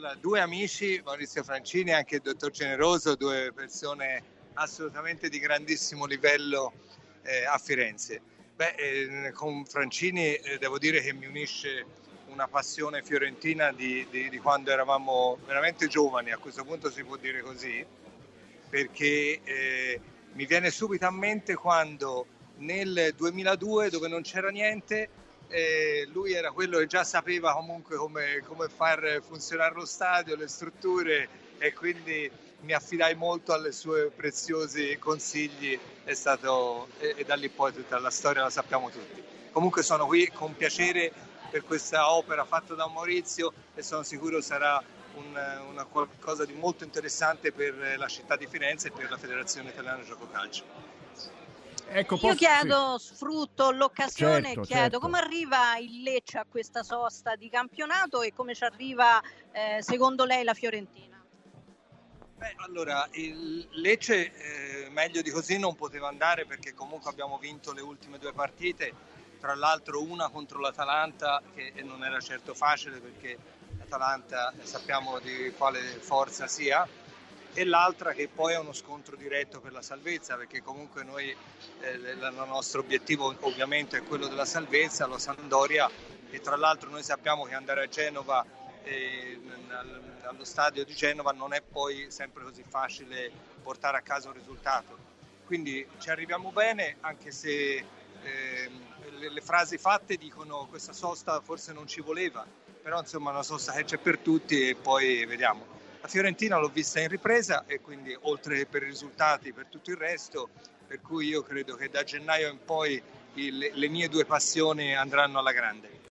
Due amici, Maurizio Francini e anche il dottor Generoso, due persone assolutamente di grandissimo livello a Firenze. Con Francini devo dire che mi unisce una passione fiorentina di quando eravamo veramente giovani, a questo punto si può dire così, perché mi viene subito a mente quando nel 2002, dove non c'era niente, lui era quello che già sapeva comunque come far funzionare lo stadio, le strutture, e quindi mi affidai molto ai suoi preziosi consigli. E da lì poi tutta la storia la sappiamo tutti. Comunque sono qui con piacere per questa opera fatta da Maurizio e sono sicuro sarà una qualcosa di molto interessante per la città di Firenze e per la Federazione Italiana di Gioco Calcio. Ecco, io chiedo, sfrutto l'occasione, certo, chiedo certo. come arriva il Lecce a questa sosta di campionato e come ci arriva secondo lei la Fiorentina? Allora, il Lecce meglio di così non poteva andare, perché comunque abbiamo vinto le ultime due partite, tra l'altro una contro l'Atalanta che non era certo facile, perché l'Atalanta sappiamo di quale forza sia, e l'altra che poi è uno scontro diretto per la salvezza, perché comunque noi il nostro obiettivo ovviamente è quello della salvezza, la Sampdoria, e tra l'altro noi sappiamo che andare a Genova, allo stadio di Genova, non è poi sempre così facile portare a casa un risultato, quindi ci arriviamo bene, anche se le frasi fatte dicono questa sosta forse non ci voleva, però insomma è una sosta che c'è per tutti e poi vediamo. La Fiorentina l'ho vista in ripresa, e quindi oltre che per i risultati, per tutto il resto, per cui io credo che da gennaio in poi le mie due passioni andranno alla grande.